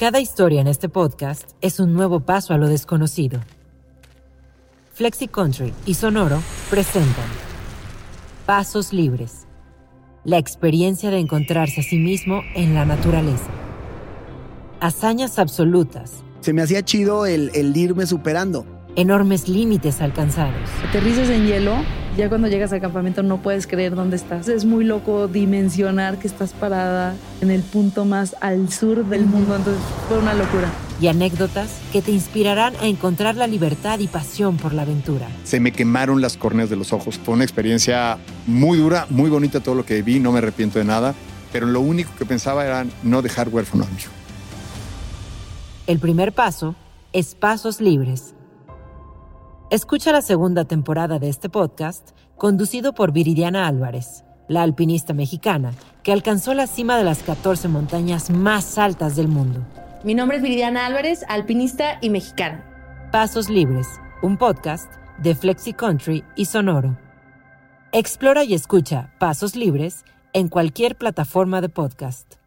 Cada historia en este podcast es un nuevo paso a lo desconocido. FlexiCountry y Sonoro presentan Pasos Libres, la experiencia de encontrarse a sí mismo en la naturaleza. Hazañas absolutas. Se me hacía chido el irme superando. Enormes límites alcanzados. Aterrizas en hielo, ya cuando llegas al campamento no puedes creer dónde estás. Es muy loco dimensionar que estás parada en el punto más al sur del mundo, entonces fue una locura. Y anécdotas que te inspirarán a encontrar la libertad y pasión por la aventura. Se me quemaron las córneas de los ojos. Fue una experiencia muy dura, muy bonita todo lo que vi, no me arrepiento de nada, pero lo único que pensaba era no dejar huérfano a mi hijo. El primer paso es Pasos Libres. Escucha la segunda temporada de este podcast, conducido por Viridiana Álvarez, la alpinista mexicana que alcanzó la cima de las 14 montañas más altas del mundo. Mi nombre es Viridiana Álvarez, alpinista y mexicana. Pasos Libres, un podcast de FlexiCountry y Sonoro. Explora y escucha Pasos Libres en cualquier plataforma de podcast.